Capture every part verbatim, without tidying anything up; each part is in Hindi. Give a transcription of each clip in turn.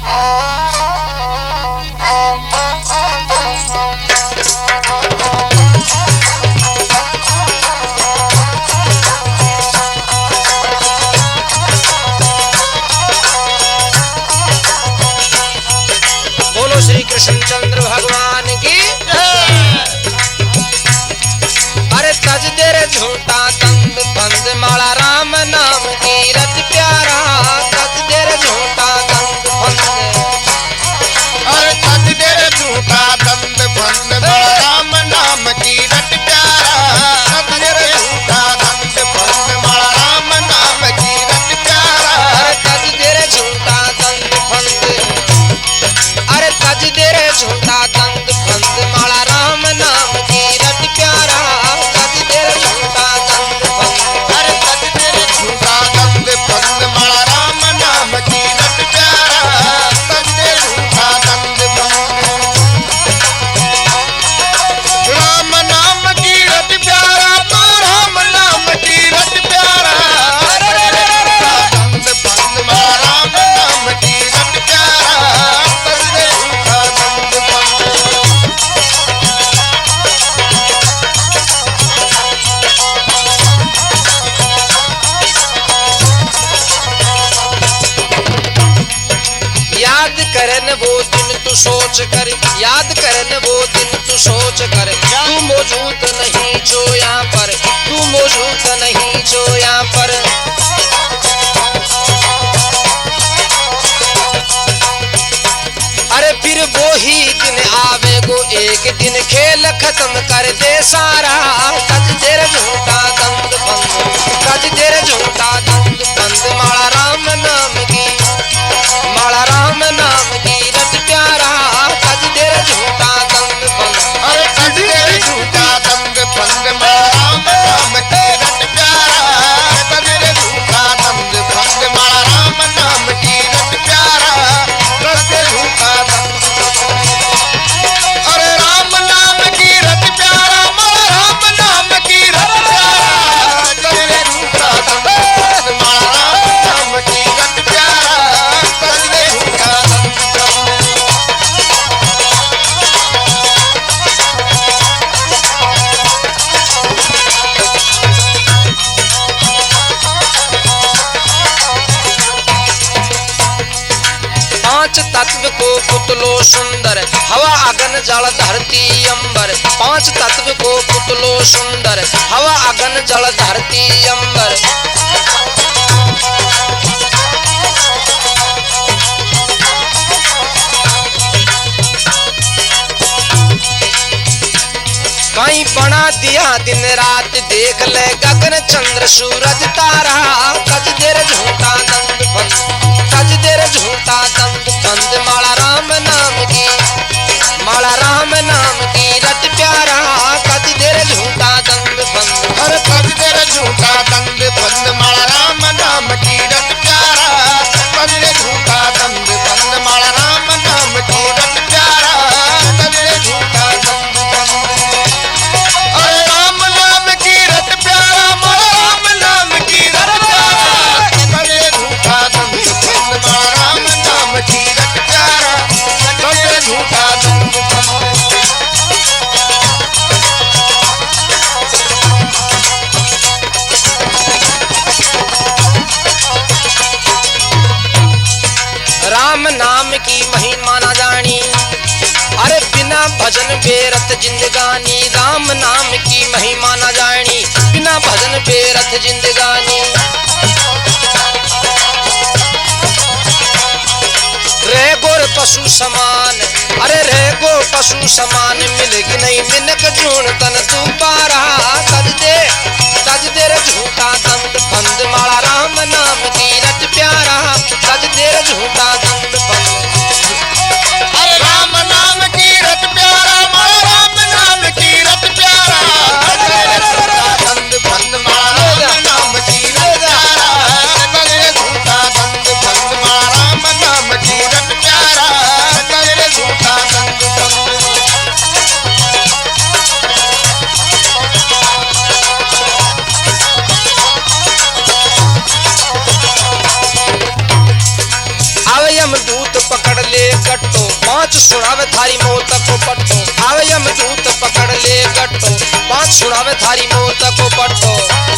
श्री कृष्णचंद्र भगवान की। अरे तज देर झूठा दंड बंद माला राम नाम की रत प्यारा। तज देर झूठा दंड बंद। अरे तज देर झूठा दंड बंद माला राम नाम की रत प्यारा। तज देर झूठा दंड बंद माला राम नाम की रत प्यारा। अरे तज देर झूठा दंड बंद। अरे तज देर झूठा दंड बंद माला राम नाम की रत प्यारा। तज देर झूठा दंड बंद। अरे तज देर झूठा दंड बंद माला राम नाम की रत प्यारा। तज देर झूठा दंड बंद राम नाम की रत प्यारा। तो राम नाम की रत प्यारा। दंड बंद माला राम नाम की रत प्यारा। तज देर झूठा दंड बंद। याद करन वो दिन तू सोच कर। याद करन वो दिन तू सोच कर। तू मौजूद नहीं जो यहाँ पर। तू मौजूद नहीं जो यहाँ पर। अरे फिर वो ही दिन आवेगो एक दिन खेल खत्म कर दे सारा। तज देर झूठा दंड बंद। तज देर झूठा दंड बंद माला राम नाम की। माला राम नाम की रत प्यारा। तज देर झूठा दंड बंद। अरे तज देर झूठा दंड बंद माला राम नाम की रत प्यारा। तज देर झूठा दंड बंद माला राम नाम की रत प्यारा। तज देर झूठा दंड अरे राम नाम की रत प्यारा। माला राम नाम की रत प्यारा। तज देर झूठा दंड बंद माला राम नाम की रत प्यारा। तज देर झूठा दंड बंद। पांच तत्व को पुतलो सुंदर। हवा अगन जल धरती अंबर। पांच तत्व को पुतलो सुंदर। हवा अगन जल धरती अंबर। कहीं बना दिया दिन रात देख ले गगन चंद्र सूरज तारा। तज देर झूठा दंड बंद। तज देर झूठा दंड बंद माला राम नाम की। माला राम नाम की रत प्यारा। तज देर झूठा दंड बंद। अरे तज देर झूठा दंड बंद माला राम नाम की रत प्यारा। तज देर झूठा दंड बंद माला राम नाम की रत प्यारा। तज देर झूठा दंड बंद अरे राम नाम की रत प्यारा। माला राम नाम की रत प्यारा। तज देर झूठा दंड बंद माला राम नाम की रत प्यारा। तज देर झूठा दंड बंद राम नाम की महिमा ना जानी। अरे बिना भजन बेरथ जिंदगानी। राम नाम की महिमा ना जानी। बिना भजन बेरथ जिंदगानी। रह गोर पशु समान। अरे रह गो पशु समान मिलेगी नहीं मिनक जून तन तू पारा। तज दे तज देर झूठा दंड बंद माला राम नाम की रत प्यारा। तज देर झूठा दंड बंद। अरे राम नाम की रत प्यारा। माला राम नाम की रत प्यारा। तज देर झूठा दंड बंद माला राम नाम की रत प्यारा। तज देर झूठा दंड बंद माला राम नाम की रत प्यारा। तज देर झूठा दंड बंद अवयम दूत पांच सुनावे थारी मौत को पट्टो, आवे यमदूत पकड़ ले गट्टो। पांच सुनावे थारी मौत को पट्टो।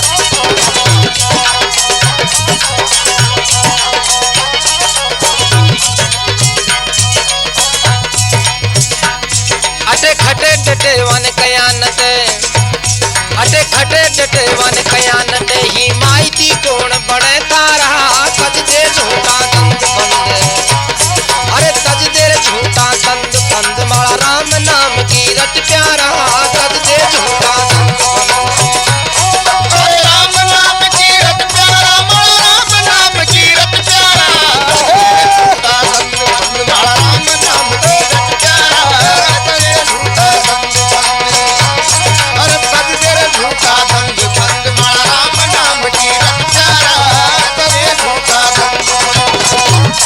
अटे खटे डटे वन कयानत, अटे खटे डटे वन कयानत ही माइती कौन बड़े तारा। तज दे झूठा दंद बंद, अरे तज दे झूठा दंद बंद माला राम नाम की रट प्यारा। तज दे झूठा दंद बंद, अरे राम नाम की रट प्यारा, माला राम नाम की रट प्यारा। झूठा दंद बंद माला राम नाम की रट प्यारा। तज झूठा दंद बंद, अरे तज दे झूठा दंद बंद माला राम नाम की रट प्यारा। तज झूठा दंद बंद।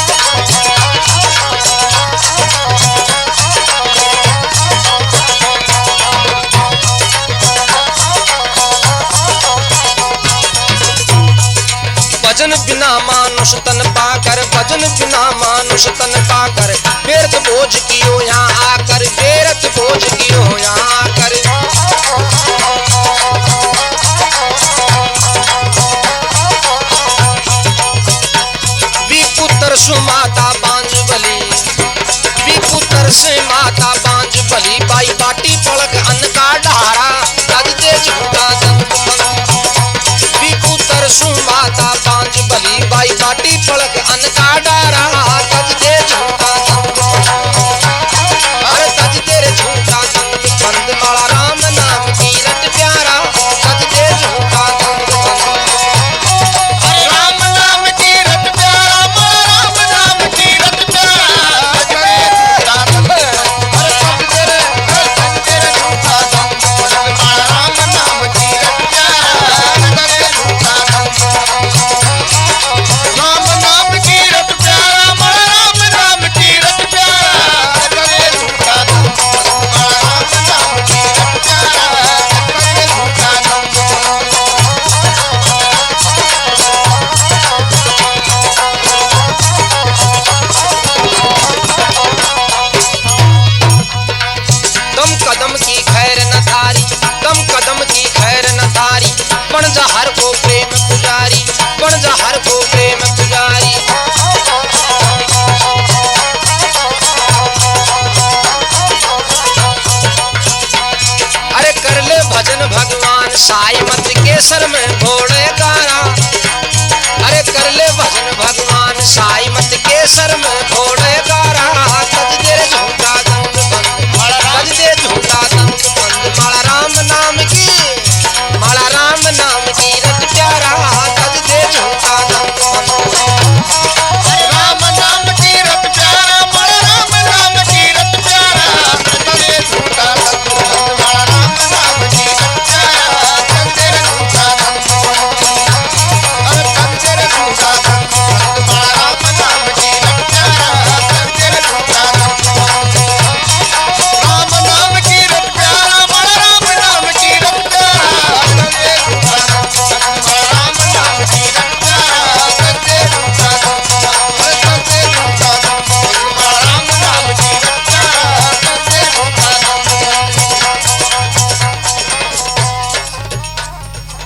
भजन बिना मानुष तन पाकर, भजन बिना मानुष तन पाकर। बेरत बोझ कियो यहाँ आकर, बेरत बोझ कियो यहाँ आकर। विपुत्र सुमाता बांझ बली, विपुत्र से माता बांझ बली। बाई बाटी पलक अन्न का ढारा। तज दे झूठा दंद बंद, विपुत्र सुमाता बांझ बली। बाई बाटी पलक अन्न का डारा। तज दे झूठा दंद बंद, अरे तज दे झूठा दंद बंद माला राम नाम की रट प्यारा। तज दे झूठा दंद बंद, अरे राम नाम की रट प्यारा, माला राम नाम की रट प्यारा। झूठा दंद बंद, अरे तज दे तज दे झूठा दंद बंद माला राम नाम की रट प्यारा। तज झूठा दंद बंद, राम नाम की रट प्यारा, माला राम नाम की रट प्यारा। तज झूठा दंद बंद माला राम नाम की रट प्यारा। तज झूठा दंद बंद। दम कदम की खैर न थारी, दम कदम की खैर न थारी। बन जा हर को प्रेम पुजारी, बन जा हर को प्रेम पुजारी। अरे कर ले भजन भगवान साई मत केसर में घोड़े गारा। अरे कर ले भजन भगवान साई मत केसर में घोड़े